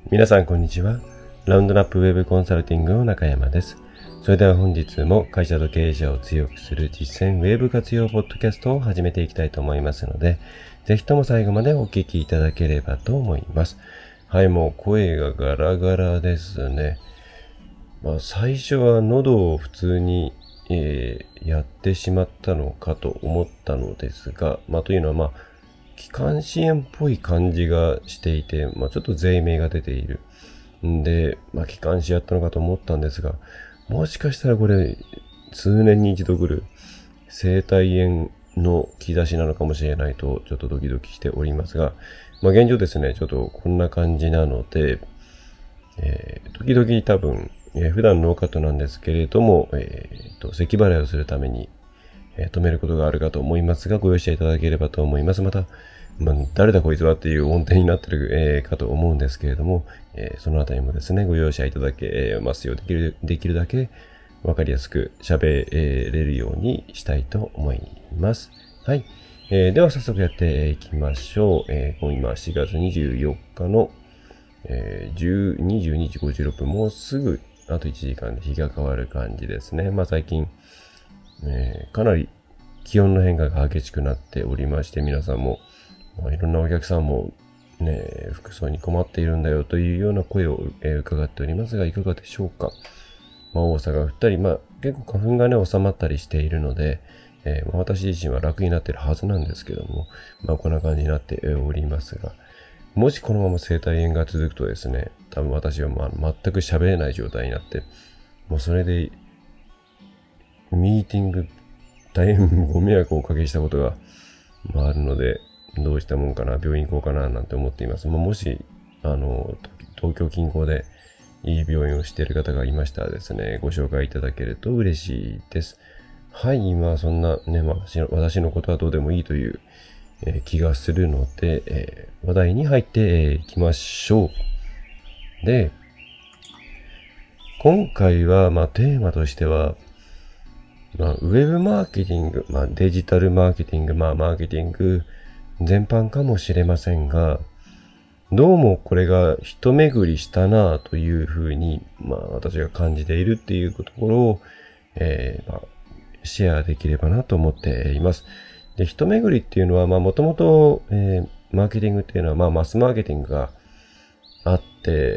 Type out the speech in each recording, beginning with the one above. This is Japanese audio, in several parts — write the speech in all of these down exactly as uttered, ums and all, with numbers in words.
皆さんこんにちは。ラウンドナップウェブコンサルティングの中山です。それでは本日も会社と経営者を強くする実践ウェブ活用ポッドキャストを始めていきたいと思いますので、ぜひとも最後までお聞きいただければと思います。はい、もう声がガラガラですね。まあ、最初は喉を普通に、えー、やってしまったのかと思ったのですが、まあというのはまあ、気管支炎っぽい感じがしていて、まあちょっと脆鳴が出ている。んで、まあ気管支やったのかと思ったんですが、もしかしたらこれ、数年に一度来る声帯炎の兆しなのかもしれないと、ちょっとドキドキしておりますが、まあ現状ですね、ちょっとこんな感じなので、えー、時々多分、えー、普段ノーカットなんですけれども、えー、と咳払いをするために、えー、止めることがあるかと思いますが、ご容赦いただければと思います。また、まあ、誰だこいつはっていう音程になってる、えー、かと思うんですけれども、えー、そのあたりもですね、ご容赦いただけますようできる、できるだけわかりやすく喋れるようにしたいと思います。はい。えー、では早速やっていきましょう。えー、今しがつにじゅうよっかのえー、にじゅうにじごじゅうろっぷん、もうすぐあといちじかんで日が変わる感じですね。まあ最近、えー、かなり気温の変化が激しくなっておりまして、皆さんも、まあ、いろんなお客さんもね、服装に困っているんだよというような声を、えー、伺っておりますが、いかがでしょうか。まあ、黄砂が降ったり、まあ結構花粉がね、収まったりしているので、えーまあ、私自身は楽になっているはずなんですけども、まあこんな感じになっておりますが、もしこのまま声帯炎が続くとですね、多分私はまあ全く喋れない状態になって、もうそれで、ミーティング、大変ご迷惑をおかけしたことが、まあ、あるので、どうしたもんかな、病院行こうかな、なんて思っています。まあ、もし、あの、東京近郊でいい病院をしている方がいましたらですね、ご紹介いただけると嬉しいです。はい、今そんなね、まあ、私のことはどうでもいいという、えー、気がするので、えー、話題に入っていきましょう。で、今回は、まあ、テーマとしては、まあ、ウェブマーケティング、まあ、デジタルマーケティング、まあ、マーケティング全般かもしれませんが、どうもこれが一巡りしたなというふうに、まあ、私が感じているっていうところを、えーまあ、シェアできればなと思っています。で、一巡りっていうのは、まあ、もともと、えー、マーケティングっていうのは、まあ、マスマーケティングがあって、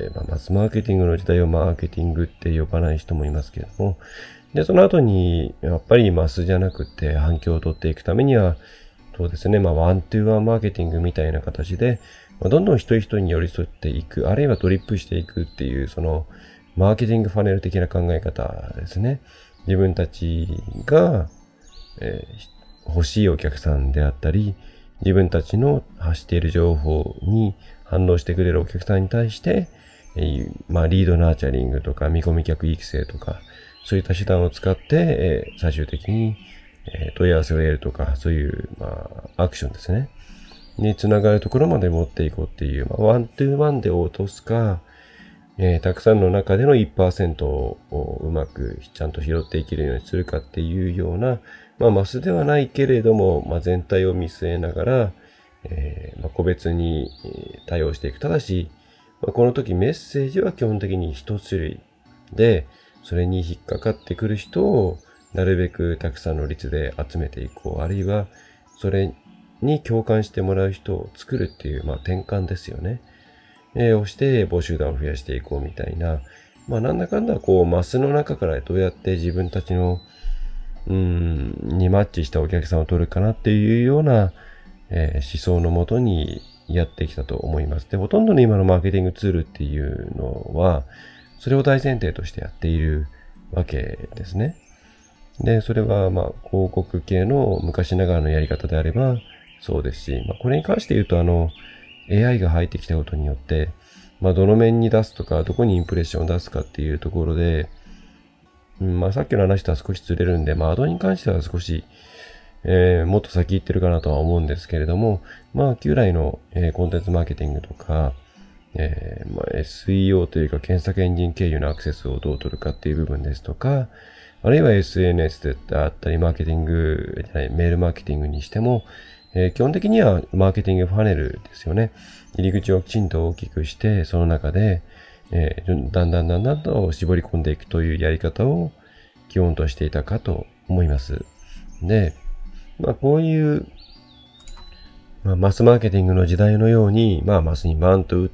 まあ、マスマーケティングの時代をマーケティングって呼ばない人もいますけれども、で、その後に、やっぱりマスじゃなくて反響を取っていくためには、そうですね、まあ、ワントゥーワンマーケティングみたいな形で、まあ、どんどん一人一人に寄り添っていく、あるいはドリップしていくっていう、その、マーケティングファネル的な考え方ですね。自分たちが、えー、欲しいお客さんであったり、自分たちの発している情報に反応してくれるお客さんに対して、えー、まあ、リードナーチャリングとか見込み客育成とか、そういった手段を使って、えー、最終的に、えー、問い合わせを得るとか、そういう、まあ、アクションですね。につながるところまで持っていこうっていう、まあ、ワントゥーワンで落とすか、えー、たくさんの中での いちパーセント をうまくちゃんと拾っていけるようにするかっていうような、まあ、マスではないけれども、まあ、全体を見据えながら、えーまあ、個別に対応していく。ただし、まあ、この時メッセージは基本的に一種類で、それに引っかかってくる人をなるべくたくさんの率で集めていこう。あるいは、それに共感してもらう人を作るっていう、まあ、転換ですよね。えー、をして募集団を増やしていこうみたいな。まあ、なんだかんだこう、マスの中からどうやって自分たちの、うーん、にマッチしたお客さんを取るかなっていうような、えー、思想のもとにやってきたと思います。で、ほとんどの今のマーケティングツールっていうのは、それを大前提としてやっているわけですね。で、それはまあ広告系の昔ながらのやり方であればそうですし、まあこれに関して言うとあの エーアイ が入ってきたことによって、まあどの面に出すとか、どこにインプレッションを出すかっていうところで、うん、まあさっきの話とは少しずれるんで、まあアドに関しては少し、えー、もっと先行ってるかなとは思うんですけれども、まあ旧来の、えー、コンテンツマーケティングとか、えーまあ、エスイーオー というか検索エンジン経由のアクセスをどう取るかっていう部分ですとか、あるいは エスエヌエス であったり、マーケティング、メールマーケティングにしても、 えー基本的にはマーケティングファネルですよね。入り口をきちんと大きくして、その中で、えーだんだんだんだんと絞り込んでいくというやり方を基本としていたかと思います。で、まあ、こういう、まあ、マスマーケティングの時代のように、まあ、マスにバンと打って、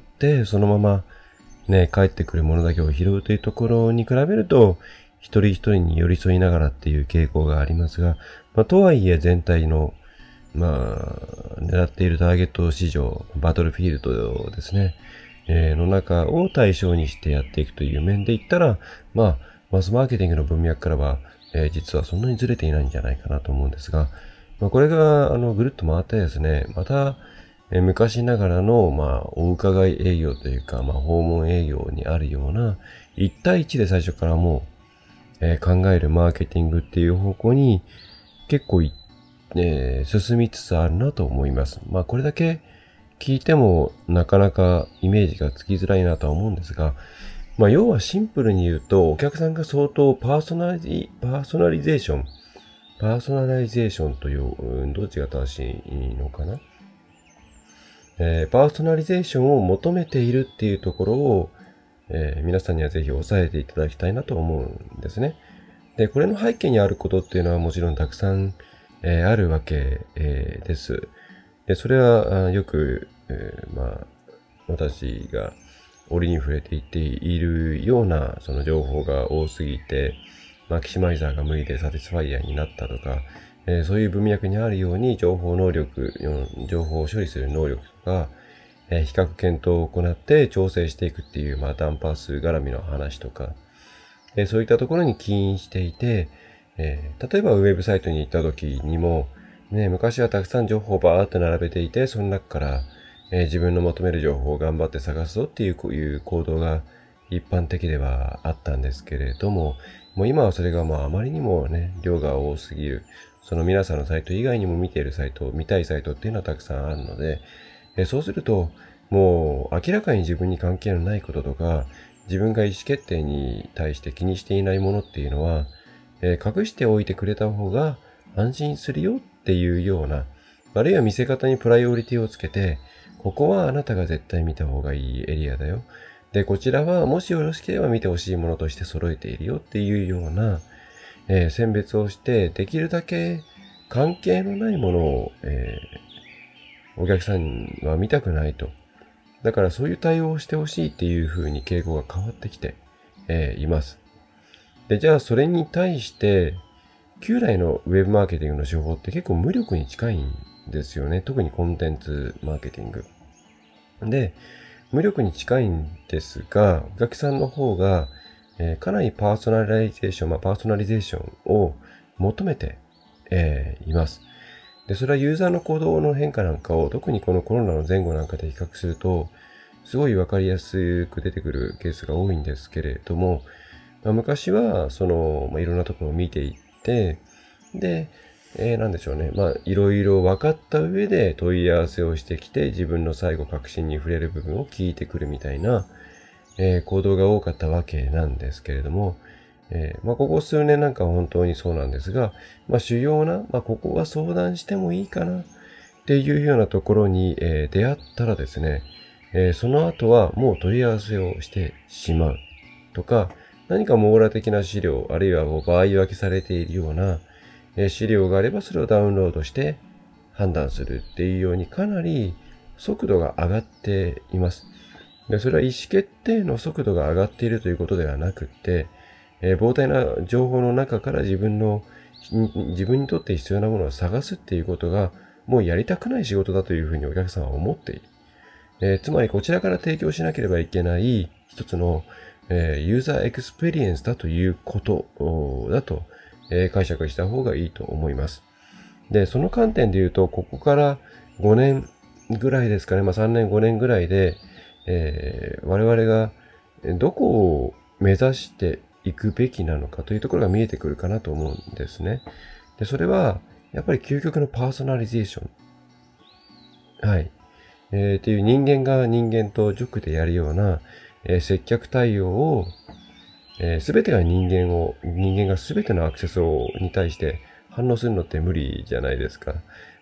そのままね、帰ってくるものだけを拾うというところに比べると、一人一人に寄り添いながらっていう傾向がありますが、まあ、とはいえ全体の、まあ、狙っているターゲット市場、バトルフィールドですね、えーの中を対象にしてやっていくという面で言ったら、まあ、マスマーケティングの文脈からは、えー実はそんなにずれていないんじゃないかなと思うんですが、まあ、これが、あの、ぐるっと回ってですね、また、えー昔ながらの、まあ、お伺い営業というか、まあ、訪問営業にあるような、一対一で最初からもう、えー考えるマーケティングっていう方向に結構い、えー進みつつあるなと思います。まあ、これだけ聞いてもなかなかイメージがつきづらいなとは思うんですが、まあ、要はシンプルに言うと、お客さんが相当パーソナリ、パーソナリゼーション、パーソナライゼーションという、うんどっちが正しいのかな、えーパーソナリゼーションを求めているっていうところを、えー皆さんにはぜひ押さえていただきたいなと思うんですね。で、これの背景にあることっていうのはもちろんたくさん、えーあるわけ、えーです。で、それはあよく、えーまあ、私が折に触れて言っているようなその情報が多すぎて、マキシマイザーが無理でサティスファイアになったとか、えーそういう文脈にあるように情報能力、情報を処理する能力とか、えー比較検討を行って調整していくっていう、まあ、ダンパー数絡みの話とか、えーそういったところに起因していて、えー例えばウェブサイトに行った時にも、ね、昔はたくさん情報をバーって並べていて、その中から、えー自分の求める情報を頑張って探すぞっていうこういう行動が一般的ではあったんですけれども、もう今はそれがまああまりにもね、量が多すぎる。その皆さんのサイト以外にも見ているサイト、見たいサイトっていうのはたくさんあるので、えーそうすると、もう明らかに自分に関係のないこととか、自分が意思決定に対して気にしていないものっていうのは、えー隠しておいてくれた方が安心するよっていうような、あるいは見せ方にプライオリティをつけて、ここはあなたが絶対見た方がいいエリアだよ。で、こちらはもしよろしければ見てほしいものとして揃えているよっていうような、えー選別をして、できるだけ関係のないものを、えーお客さんは見たくないと。だからそういう対応をしてほしいっていう風に傾向が変わってきて、えーいます。で、じゃあそれに対して、旧来のウェブマーケティングの手法って結構無力に近いんですよね。特にコンテンツマーケティング。で、無力に近いんですが、お客さんの方が、えーかなりパーソナライゼーション、まあ、パーソナリゼーションを求めて、えーいます。で、それはユーザーの行動の変化なんかを、特にこのコロナの前後なんかで比較すると、すごいわかりやすく出てくるケースが多いんですけれども、まあ、昔は、その、まあ、いろんなところを見ていって、で、えー、なんでしょうね。まあ、いろいろ分かった上で問い合わせをしてきて、自分の最後確信に触れる部分を聞いてくるみたいな、えー行動が多かったわけなんですけれども、えーまあ、ここ数年なんかは本当にそうなんですが、まあ、主要な、まあ、ここは相談してもいいかなっていうようなところに、えー出会ったらですね、えーその後はもう問い合わせをしてしまうとか、何か網羅的な資料、あるいはもう場合分けされているような、えー資料があればそれをダウンロードして判断するっていうようにかなり速度が上がっています。で、それは意思決定の速度が上がっているということではなくって、えー膨大な情報の中から自分の、自分にとって必要なものを探すっていうことが、もうやりたくない仕事だというふうにお客さんは思っている。えーつまりこちらから提供しなければいけない一つの、えーユーザーエクスペリエンスだということおだと、えー解釈した方がいいと思います。で、その観点で言うと、ここからごねんぐらいですかね、まあさんねん、ごねんぐらいで、えー我々がどこを目指していくべきなのかというところが見えてくるかなと思うんですね。で、それは、やっぱり究極のパーソナリゼーション。はい。えー、っていう人間が人間と直でやるような、えー接客対応を、えー、全てが人間を、人間が全てのアクセスをに対して反応するのって無理じゃないですか。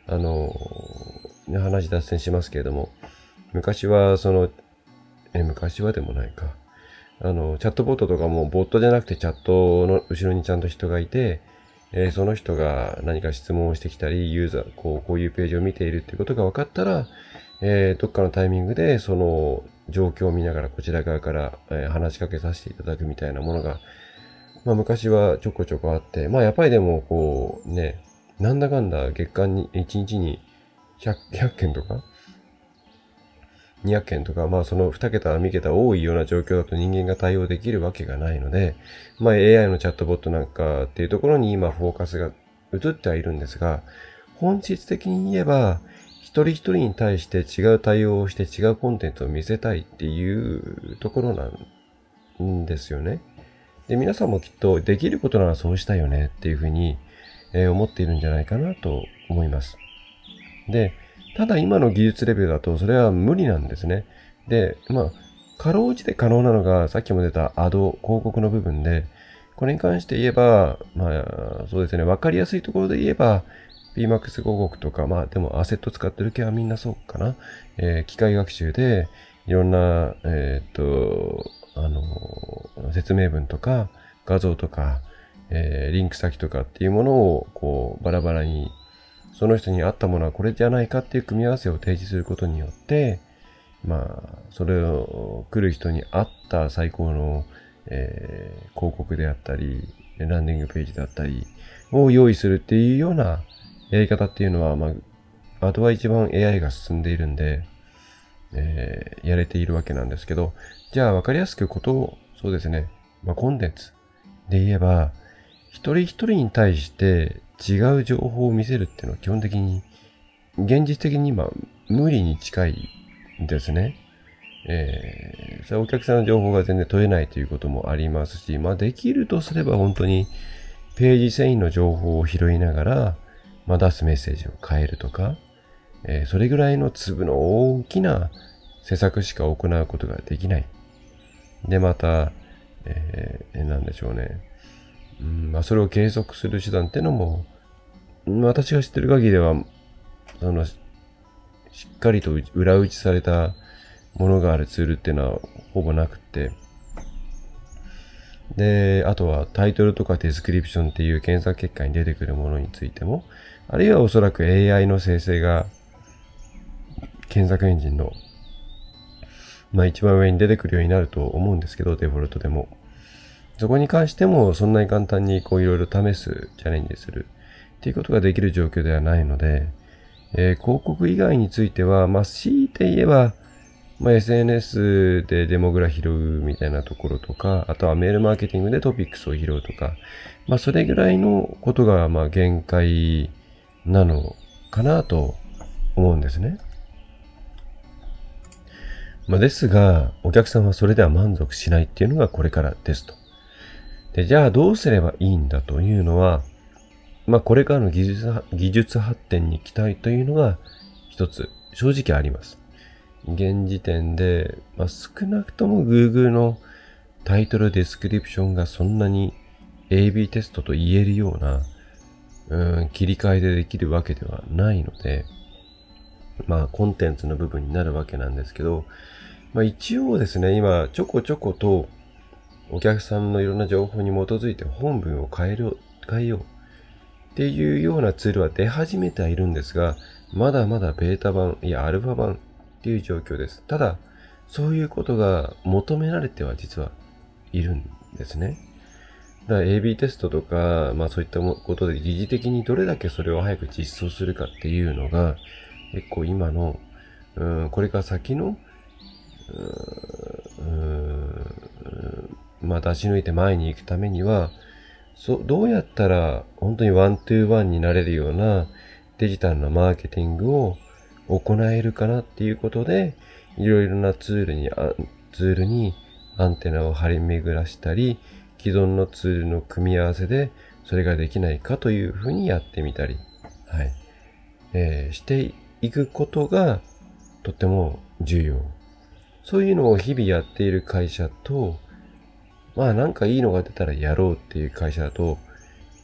あの、話脱線しますけれども、昔はその、え、昔はでもないか。あの、チャットボットとかもボットじゃなくてチャットの後ろにちゃんと人がいて、えーその人が何か質問をしてきたり、ユーザー、こう、こういうページを見ているっていうことが分かったら、えーどっかのタイミングでその状況を見ながらこちら側から、えー話しかけさせていただくみたいなものが、まあ昔はちょこちょこあって、まあやっぱりでもこうね、なんだかんだ月間にいちにちにひゃく、ひゃっけんとかにひゃっけんとか、まあそのに桁、さん桁多いような状況だと人間が対応できるわけがないので、まあ エーアイ のチャットボットなんかっていうところに今フォーカスが移ってはいるんですが、本質的に言えば、一人一人に対して違う対応をして違うコンテンツを見せたいっていうところなんですよね。で、皆さんもきっとできることならそうしたいよねっていうふうに、えー思っているんじゃないかなと思います。で、ただ今の技術レベルだとそれは無理なんですね。で、まあ、かろうじて可能なのがさっきも出たアド、広告の部分で、これに関して言えば、まあ、そうですね、わかりやすいところで言えば、ピーマックス 広告とか、まあでもアセット使ってる系はみんなそうかな。えー機械学習でいろんな、えーっと、あの、説明文とか画像とか、えーリンク先とかっていうものをこうバラバラにその人に合ったものはこれじゃないかっていう組み合わせを提示することによって、まあ、それを来る人に合った最高の、えー広告であったり、ランディングページであったりを用意するっていうようなやり方っていうのは、まあ、あとは一番 エーアイ が進んでいるんで、えーやれているわけなんですけど、じゃあ分かりやすくことを、そうですね、まあ、コンテンツで言えば、一人一人に対して違う情報を見せるっていうのは基本的に、現実的に今、無理に近いんですね。えー、それはお客さんの情報が全然取れないということもありますし、まあできるとすれば本当にページ遷移の情報を拾いながら、まあ、出すメッセージを変えるとか、えーそれぐらいの粒の大きな施策しか行うことができない。で、また、えー、なんでしょうね。うんまあ、それを計測する手段っていうのも、うん私が知ってる限りでは、その、しっかりと裏打ちされたものがあるツールっていうのはほぼなくって、で、あとはタイトルとかディスクリプションっていう検索結果に出てくるものについても、あるいはおそらく エーアイ の生成が検索エンジンの、まあ一番上に出てくるようになると思うんですけど、デフォルトでも。そこに関してもそんなに簡単にこういろいろ試す、チャレンジするっていうことができる状況ではないので、えー広告以外については、まあ強いて言えば、まあ、エスエヌエス でデモグラ拾うみたいなところとか、あとはメールマーケティングでトピックスを拾うとか、まあそれぐらいのことがまあ限界なのかなと思うんですね。まあですが、お客さんはそれでは満足しないっていうのがこれからですと。で、じゃあどうすればいいんだというのは、まあこれからの技術技術発展に期待というのが一つ正直あります。現時点で、まあ、少なくとも Google のタイトルディスクリプションがそんなに エービー テストと言えるような、うん、切り替えでできるわけではないので、まあコンテンツの部分になるわけなんですけど、まあ一応ですね、今ちょこちょことお客さんのいろんな情報に基づいて本文を変える、変えようっていうようなツールは出始めてはいるんですが、まだまだベータ版、いやアルファ版っていう状況です。ただ、そういうことが求められては実はいるんですね。だから エービー テストとか、まあそういったことで疑似的にどれだけそれを早く実装するかっていうのが、結構今の、うん、これから先の、うん、まあ出し抜いて前に行くためには、そどうやったら本当にワントゥーワンになれるようなデジタルなマーケティングを行えるかなっていうことで、いろいろなツールに、ツールにアンテナを張り巡らしたり、既存のツールの組み合わせでそれができないかというふうにやってみたり、はい、えー、していくことがとっても重要。そういうのを日々やっている会社と、まあなんかいいのが出たらやろうっていう会社だと、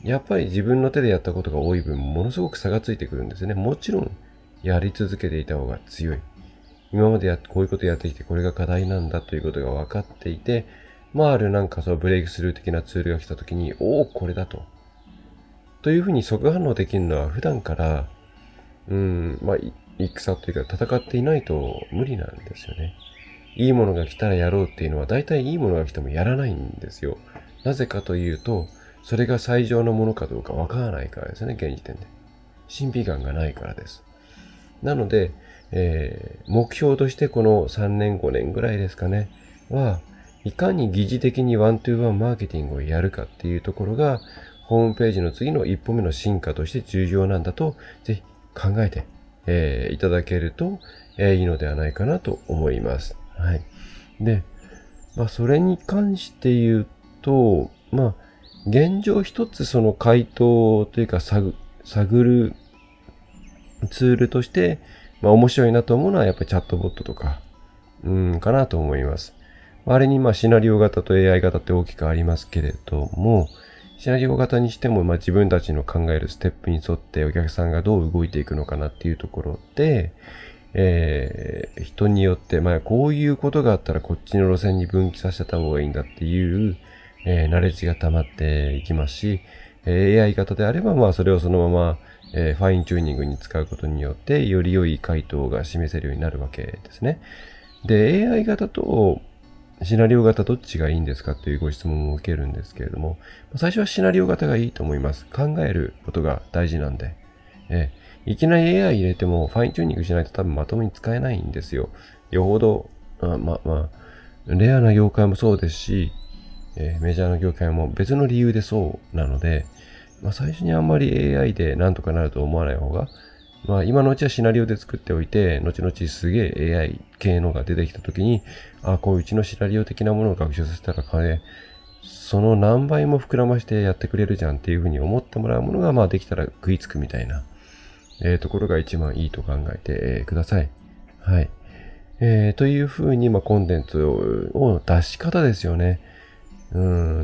やっぱり自分の手でやったことが多い分、ものすごく差がついてくるんですね。もちろん、やり続けていた方が強い。今までやこういうことやってきて、これが課題なんだということが分かっていて、まあ、あるなんかそのブレイクスルー的なツールが来たときに、おお、これだと。というふうに即反応できるのは普段から、うん、まあ、戦というか戦っていないと無理なんですよね。いいものが来たらやろうっていうのは、大体いいものが来てもやらないんですよ。なぜかというと、それが最上のものかどうかわからないからですね、現時点で。神秘感がないからです。なので、えー、目標としてこのさんねんごねんぐらいですかね、は、いかに疑似的にワントゥーワンマーケティングをやるかっていうところが、ホームページの次の一歩目の進化として重要なんだと、ぜひ考えて、えー、いただけると、えー、いいのではないかなと思います。はい。で、まあ、それに関して言うと、まあ、現状一つその回答というか探、探るツールとして、まあ、面白いなと思うのはやっぱりチャットボットとか、うん、かなと思います。あれにまあシナリオ型と エーアイ 型って大きくありますけれども、シナリオ型にしてもまあ自分たちの考えるステップに沿ってお客さんがどう動いていくのかなっていうところで、えー、人によって、まあこういうことがあったらこっちの路線に分岐させた方がいいんだっていう、えー、ナレッジが溜まっていきますし、えー、エーアイ 型であればまあそれをそのまま、えー、ファインチューニングに使うことによってより良い回答が示せるようになるわけですね。で、エーアイ 型とシナリオ型どっちがいいんですかっていうご質問も受けるんですけれども、最初はシナリオ型がいいと思います。考えることが大事なんで。えー、いきなり エーアイ 入れてもファインチューニングしないと多分まともに使えないんですよ。よほど、あまあまあ、レアな業界もそうですし、えー、メジャーな業界も別の理由でそうなので、まあ、最初にあんまり エーアイ でなんとかなると思わない方が、まあ今のうちはシナリオで作っておいて、後々すげえ エーアイ 系のが出てきたときに、あ、こういううちのシナリオ的なものを学習させたら金、その何倍も膨らましてやってくれるじゃんっていうふうに思ってもらうものが、まあできたら食いつくみたいな、えー、ところが一番いいと考えて、えー、ください。はい。えー、というふうに、まあコンテンツを出し方ですよね。うん、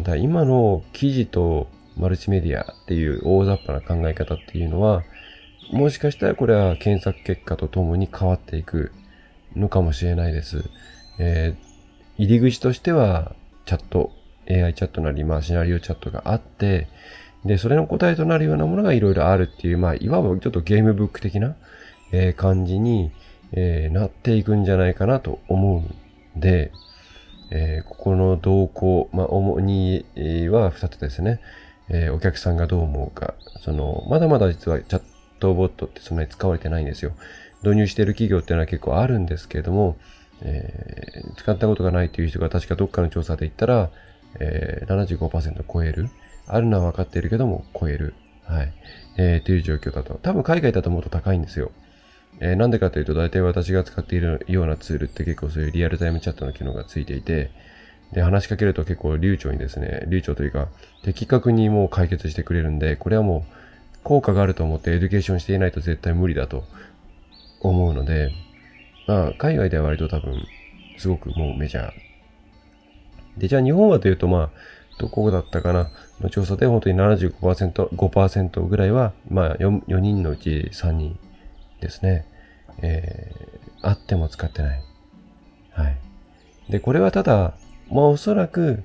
だ今の記事とマルチメディアっていう大雑把な考え方っていうのは、もしかしたらこれは検索結果とともに変わっていくのかもしれないです。えー、入り口としてはチャット、エーアイ チャットなり、まあシナリオチャットがあって、で、それの答えとなるようなものがいろいろあるっていう、まあ、いわばちょっとゲームブック的な、えー、感じに、えー、なっていくんじゃないかなと思うんで、えー、ここの動向、まあ、主にはふたつですね。えー、お客さんがどう思うか。その、まだまだ実はチャットボットってそんなに使われてないんですよ。導入している企業っていうのは結構あるんですけれども、えー、使ったことがないという人が確かどっかの調査で言ったら、えー、ななじゅうごパーセント 超える。あるのは分かっているけども、超える。はい。えー、という状況だと。多分海外だともっと高いんですよ。えー、なんでかというと、大体私が使っているようなツールって結構そういうリアルタイムチャットの機能がついていて、で、話しかけると結構流暢にですね、流暢というか、的確にもう解決してくれるんで、これはもう効果があると思ってエデュケーションしていないと絶対無理だと思うので、まあ、海外では割と多分、すごくもうメジャー。で、じゃあ日本はというと、まあ、どこだったかなの調査で本当に ななじゅうごパーセント、ごパーセントぐらいは、まあ 4, よにんのうちさんにんですね。えー、あっても使ってない。はい。で、これはただ、まあおそらく、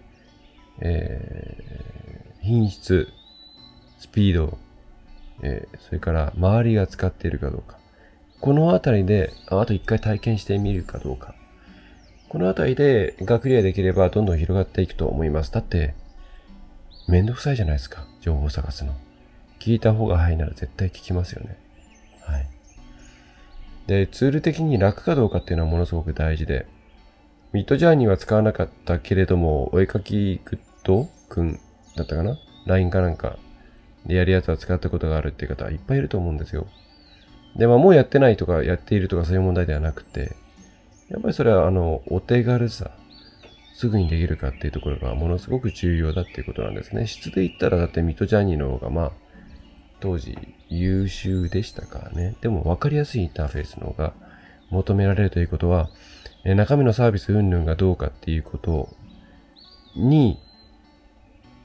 えー、品質、スピード、えー、それから周りが使っているかどうか。このあたりで、ああと一回体験してみるかどうか。このあたりでがクリアできればどんどん広がっていくと思います。だって、めんどくさいじゃないですか。情報探すの。聞いた方が早いなら絶対聞きますよね。はい。で、ツール的に楽かどうかっていうのはものすごく大事で、ミッドジャーニーは使わなかったけれども、お絵かきグッドくんだったかな ?ライン かなんかでやるやつは使ったことがあるっていう方はいっぱいいると思うんですよ。で、まあもうやってないとかやっているとかそういう問題ではなくて、やっぱりそれはあの、お手軽さ、すぐにできるかっていうところがものすごく重要だっていうことなんですね。質で言ったらだってミッドジャーニーの方がまあ、当時優秀でしたからね。でも分かりやすいインターフェースの方が求められるということは、中身のサービス云々がどうかっていうことに、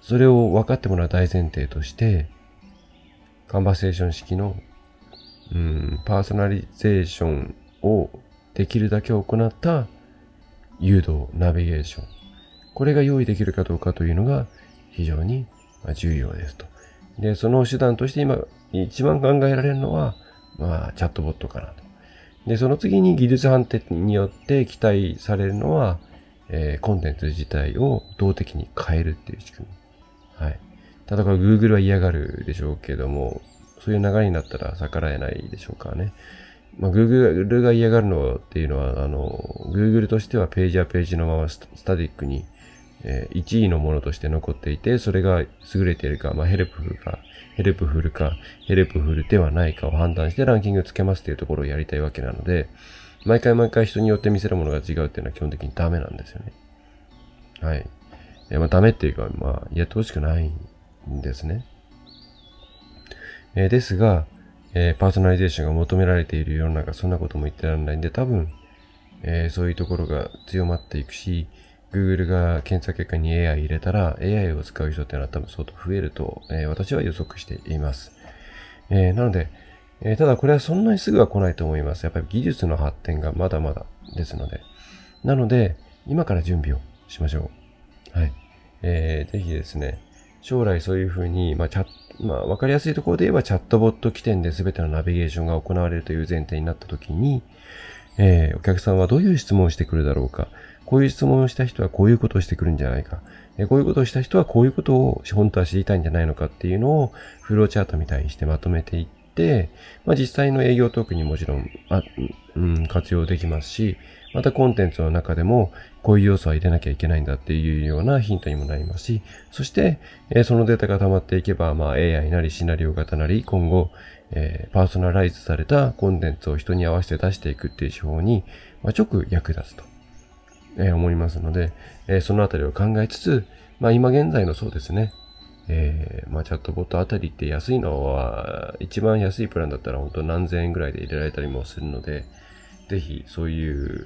それを分かってもらう大前提として、カンバセーション式の、うん、パーソナリゼーションをできるだけ行った誘導、ナビゲーション。これが用意できるかどうかというのが非常に重要ですと。で、その手段として今一番考えられるのは、まあ、チャットボットかなと。で、その次に技術判定によって期待されるのは、えー、コンテンツ自体を動的に変えるっていう仕組み。はい。ただこれ Google は嫌がるでしょうけども、そういう流れになったら逆らえないでしょうからね。まあ、Google が嫌がるのっていうのは、あの、Google としてはページはページのままスタティックに、えー、いちいのものとして残っていて、それが優れているか、まあ、ヘルプフルか、ヘルプフルか、ヘルプフルではないかを判断してランキングをつけますというところをやりたいわけなので、毎回毎回人によって見せるものが違うっていうのは基本的にダメなんですよね。はい。いやまあ、ダメっていうか、まあ、やってほしくないんですね。えー、ですが、えー、パーソナリゼーションが求められている世の中、そんなことも言ってられないんで、多分、えー、そういうところが強まっていくし、Google が検索結果に エーアイ 入れたら、エーアイ を使う人っていうのは多分相当増えると、えー、私は予測しています。えー、なので、えー、ただこれはそんなにすぐは来ないと思います。やっぱり技術の発展がまだまだですので。なので、今から準備をしましょう。はい。えー、ぜひですね、将来そういうふうに、まあ、チャッまあ、わかりやすいところで言えばチャットボット起点で全てのナビゲーションが行われるという前提になったときに、えー、お客さんはどういう質問をしてくるだろうか。こういう質問をした人はこういうことをしてくるんじゃないか。えー、こういうことをした人はこういうことを本当は知りたいんじゃないのかっていうのをフローチャートみたいにしてまとめていって、まあ、実際の営業トークにもちろん、あうん、活用できますし、またコンテンツの中でもこういう要素は入れなきゃいけないんだっていうようなヒントにもなりますし、そして、えー、そのデータが溜まっていけば、まあ エーアイ なりシナリオ型なり今後、えー、パーソナライズされたコンテンツを人に合わせて出していくっていう手法に、まあ、直役立つと、えー、思いますので、えー、そのあたりを考えつつ、まあ今現在のそうですね、えー、まあチャットボットあたりって安いのは、一番安いプランだったら本当何千円ぐらいで入れられたりもするので、ぜひそういう、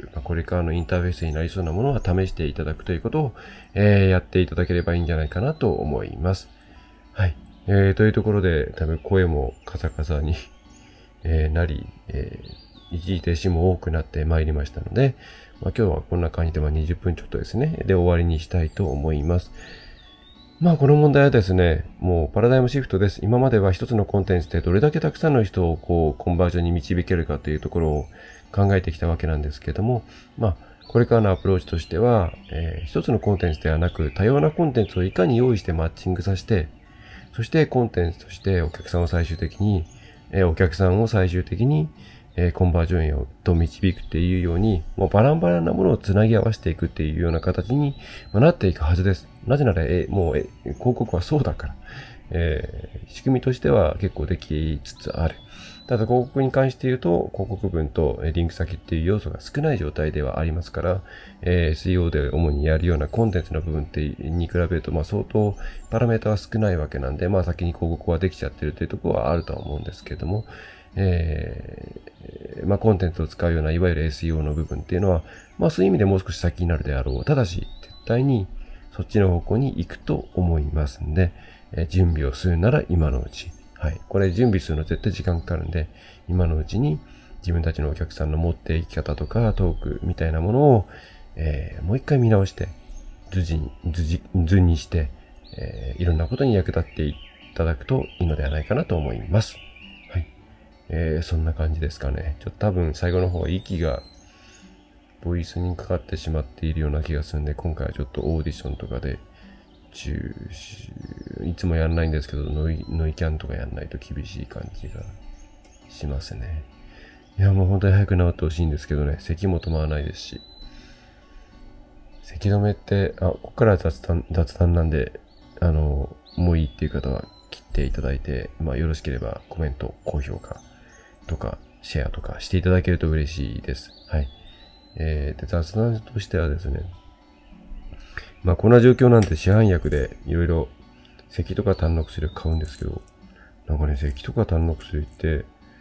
まあ、これからのインターフェースになりそうなものは試していただくということを、えー、やっていただければいいんじゃないかなと思います。はい。えー、というところで、多分声もカサカサにえー、なり、えー、一時停止も多くなってまいりましたので、まあ、今日はこんな感じで、まあ、にじゅっぷんちょっとですね、で終わりにしたいと思います。まあこの問題はですね、もうパラダイムシフトです。今までは一つのコンテンツでどれだけたくさんの人をこうコンバージョンに導けるかというところを考えてきたわけなんですけども、まあこれからのアプローチとしては、えー、一つのコンテンツではなく多様なコンテンツをいかに用意してマッチングさせて、そしてコンテンツとしてお客さんを最終的に、えー、お客さんを最終的に、えー、コンバージョンへと導くっていうように、もうバランバランなものをつなぎ合わせていくっていうような形になっていくはずです。なぜなら、えー、もう、えー、広告はそうだから、えー、仕組みとしては結構できつつある。ただ広告に関して言うと、広告文とリンク先っていう要素が少ない状態ではありますから、えー、エスイーオー で主にやるようなコンテンツの部分ってに比べると、まあ相当パラメータは少ないわけなんで、まあ先に広告はできちゃってるというところはあるとは思うんですけれども、えー、まあコンテンツを使うようないわゆる エスイーオー の部分っていうのは、まあそういう意味でもう少し先になるであろう。ただし、絶対にそっちの方向に行くと思いますんで、えー、準備をするなら今のうち。はい。これ準備するの絶対時間かかるんで、今のうちに自分たちのお客さんの持っていき方とかトークみたいなものを、えー、もう一回見直して、図に、図図にして、えー、いろんなことに役立っていただくといいのではないかなと思います。はい。えー、そんな感じですかね。ちょっと多分最後の方は息がボイスにかかってしまっているような気がするんで、今回はちょっとオーディションとかで、いつもやんないんですけど、ノイ、ノイキャンとかやんないと厳しい感じがしますね。いや、もう本当に早く治ってほしいんですけどね、咳も止まらないですし。咳止めって、あ、ここからは雑談、雑談なんで、あの、もういいっていう方は切っていただいて、まあよろしければコメント、高評価とか、シェアとかしていただけると嬉しいです。はい。えー、で、雑談としてはですね、まあこんな状況なんて市販薬でいろいろ咳とか痰の薬を買うんですけど、なんかね、咳とか痰の薬って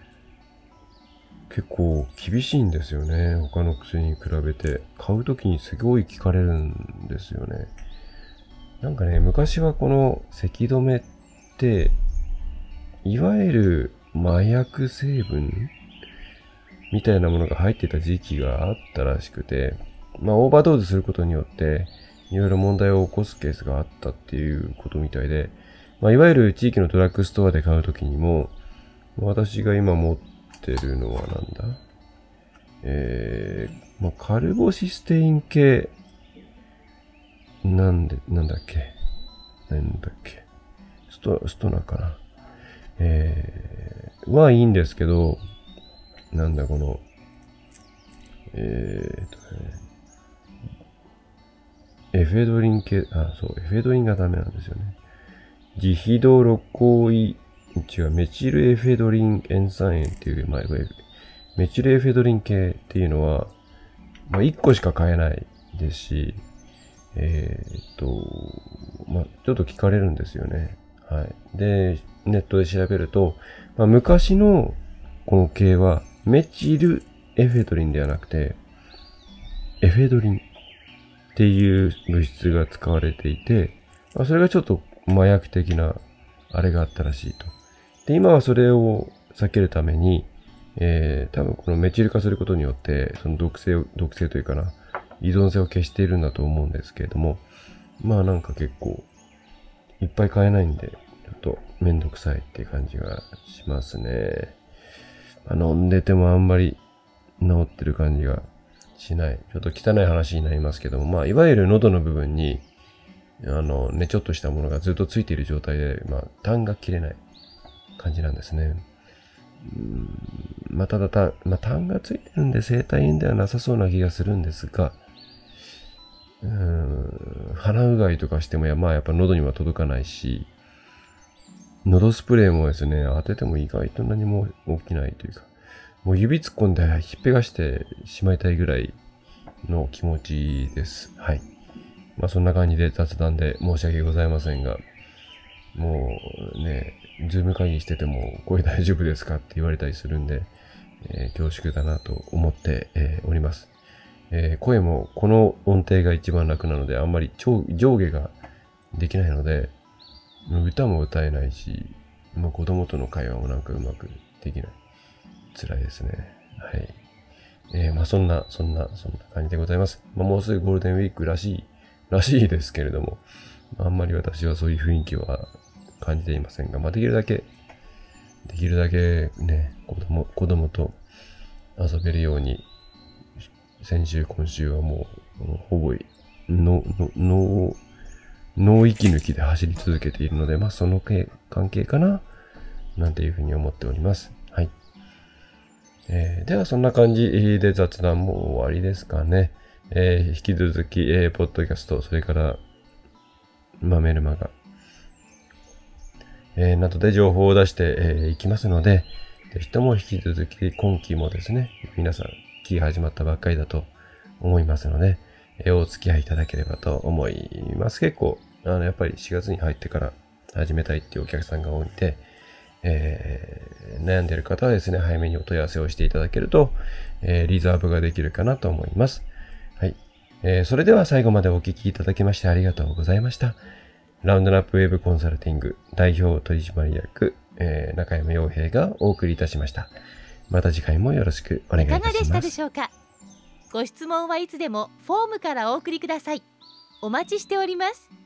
結構厳しいんですよね。他の薬に比べて。買うときにすごい効かれるんですよね。 なんかね、昔はこの咳止めって、いわゆる麻薬成分みたいなものが入ってた時期があったらしくて、まあオーバードーズすることによって、いろいろ問題を起こすケースがあったっていうことみたいで、まあ、いわゆる地域のドラッグストアで買うときにも、私が今持ってるのはなんだえー、まあ、カルボシステイン系、なんで、なんだっけなんだっけスト、ストナかなえー、はいいんですけど、なんだこの、えーとね、エフェドリン系、あ、そう、エフェドリンがダメなんですよね。ジヒドロコイ、違う、メチルエフェドリン塩酸塩っていう、まあ、メチルエフェドリン系っていうのは、まあ、いっこしか買えないですし、えー、っと、まあ、ちょっと聞かれるんですよね。はい。で、ネットで調べると、まあ、昔のこの系は、メチルエフェドリンではなくて、エフェドリンっていう物質が使われていて、まあ、それがちょっと麻薬的なあれがあったらしいと。で、今はそれを避けるために、えー、多分このメチル化することによって、その毒性を、毒性というかな、依存性を消しているんだと思うんですけれども、まあなんか結構、いっぱい買えないんで、ちょっとめんどくさいっていう感じがしますね。まあ、飲んでてもあんまり治ってる感じがしない。ちょっと汚い話になりますけども、まあいわゆる喉の部分に、あの、ねちょっとしたものがずっとついている状態で、まあ、痰が切れない感じなんですね。うーんまあ、ただた、まあ、痰がついてるんで生体炎ではなさそうな気がするんですが、うーん鼻うがいとかしても、まあ、やっぱ喉には届かないし、喉スプレーもですね、当てても意外と何も起きないというか、もう指突っ込んでひっぺがしてしまいたいぐらいの気持ちです。はい。まあそんな感じで雑談で申し訳ございませんが、もうね、ズーム会議してても声大丈夫ですかって言われたりするんで、えー恐縮だなと思って、えーおります。えー声もこの音程が一番楽なので、あんまり上上下ができないので、歌も歌えないし、まあ、子供との会話もなんかうまくできない。辛いですね。はい。えーまあそんな、そんな、そんな感じでございます。まあ、もうすぐゴールデンウィークらしい、らしいですけれども、あんまり私はそういう雰囲気は感じていませんが、まあ、できるだけ、できるだけね、子供、子供と遊べるように、先週、今週はもう、ほぼ、の、の、の、脳息抜きで走り続けているので、まあ、その関係かな、なんていうふうに思っております。はい。えーでは、そんな感じで雑談も終わりですかね。えー引き続き、えーポッドキャスト、それから、まあ、メルマガ、えーなどで情報を出してい、えーきますので、ぜひとも引き続き今期もですね、皆さん、期始まったばっかりだと思いますので、えーお付き合いいただければと思います。結構、あの、やっぱりしがつに入ってから始めたいっていうお客さんが多いんで、えー悩んでいる方はですね、早めにお問い合わせをしていただけると、えーリザーブができるかなと思います。はい。えーそれでは最後までお聞きいただきましてありがとうございました。ラウンドナップウェブコンサルティング代表取締役、えー中山洋平がお送りいたしました。また次回もよろしくお願いいたします。 いかがでしたでしょうか。ご質問はいつでもフォームからお送りください。お待ちしております。